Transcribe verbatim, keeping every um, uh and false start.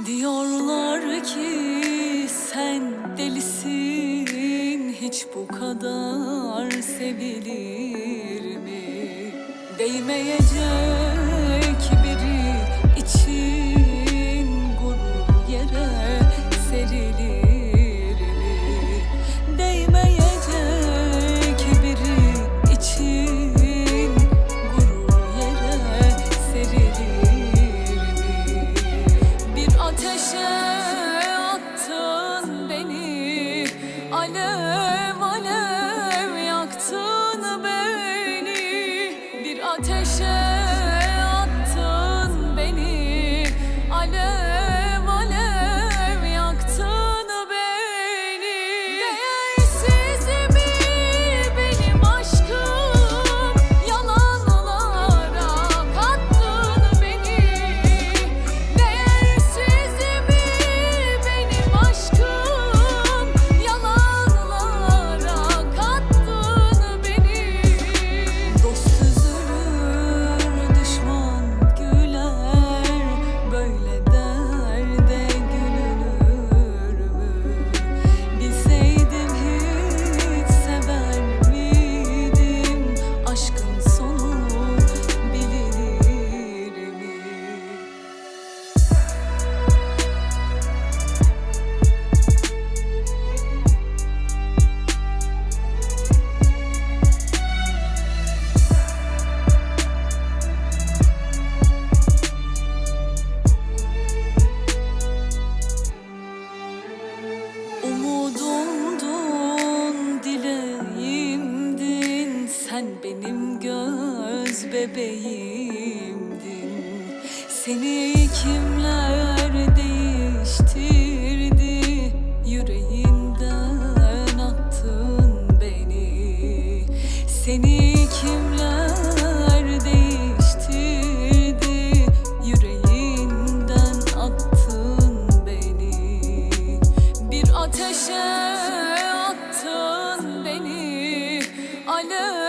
Diyorlar ki sen delisin, hiç bu kadar sevilir mi? Değmeyecek biri için gurur yere serilir mi? Değmeyecek biri için gurur yere serilir mi? Bir ateşe attın beni, alev alev yaktın beni. Bir ateşe attın beni, alev alev yaktın beni. Değersiz mi benim aşkım, yalanlara kattın beni. Değersiz mi benim aşkım, yalanlara kattın beni. Dost üzülür, düşman güler, böyle derde gülünür mü? Bilseydim hiç sever miydim, aşkın sonu bilinir mi? Umudumdun, dileğimdin, sen benim göz bebeğimdin. Seni kimler değiştirdi, yüreğinden attın beni. Seni kimler değiştirdi, yüreğinden attın beni. Bir ateşe attın beni, alev